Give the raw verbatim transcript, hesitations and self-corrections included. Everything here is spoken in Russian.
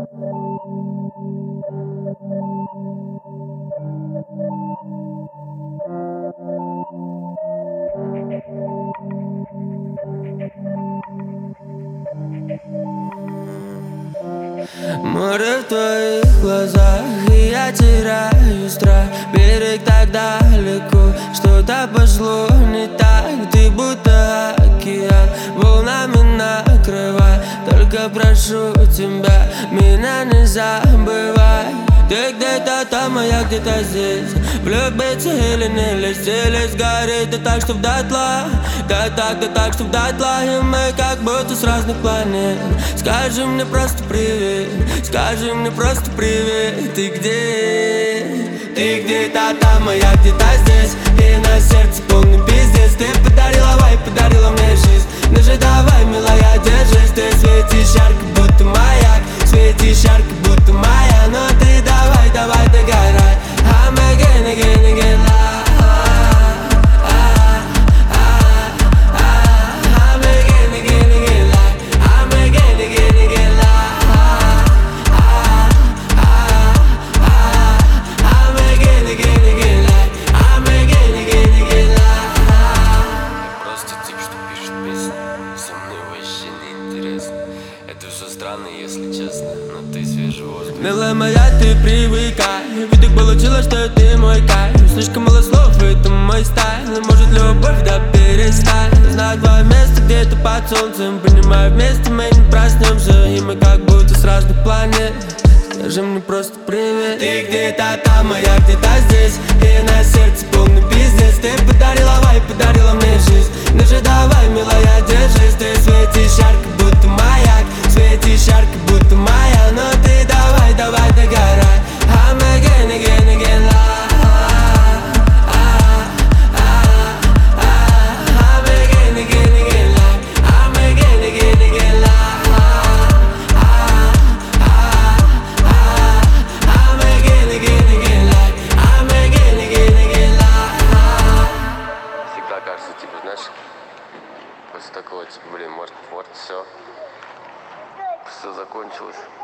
Море в твоих глазах, и я теряю страх. Берег так далеко, что-то пошло не так. Ты будто океан, волнами накрывай. Только прошу тебя, меня не забывай. Ты где-то там, а я где-то здесь. Влюбиться или не лезть, или сгореть, да так, что в дотла. Да так, да так, что в дотла. И мы как будто с разных планет. Скажи мне просто привет, скажи мне просто привет. Ты где? Ты где-то там, а я где-то здесь. И на сердце полный пиздец. Ты подарила вайб, подарила мне жизнь. Ну же давай, милая, держись. Ты светишь ярко, будто маяк. Светишь ярко, будто моя. Но ты давай, давай, догорай. I'm again, again, again, la. I'm again, again, again, la. I'm again, again, again, la. I'm again, again, again, la. I'm again, again, again, la. Просто тип, что пишет песни. Со мной вообще не интересно. Это все странно, если честно, но ты свежий воздух. Милая моя, ты привыкай. Видок получилось, что ты мой кайф. Слишком мало слов, это мой стайл. Может любовь, да перестань. Знаю твое место где-то под солнцем. Понимаю, вместе мы не проснемся. И мы как будто с разных планет. Скажи мне просто привет. Ты где-то там, а я где-то здесь. И на сердце полный пиздец. Ты подарила вайб, подарила мне жизнь. Ну же давай, милая, держись. Ты светишь ярко, будто маяк. Светишь ярко, будто моя. Но ты давай, давай, догорай. I'm again, again, again, la. I'm again, again, again, la. I'm again, again, again, la. I'm again, again, again, la. I'm again, again, again, la. Всегда кажется, типа, знаешь, после такого, типа, блин, может, вот, все, все закончилось.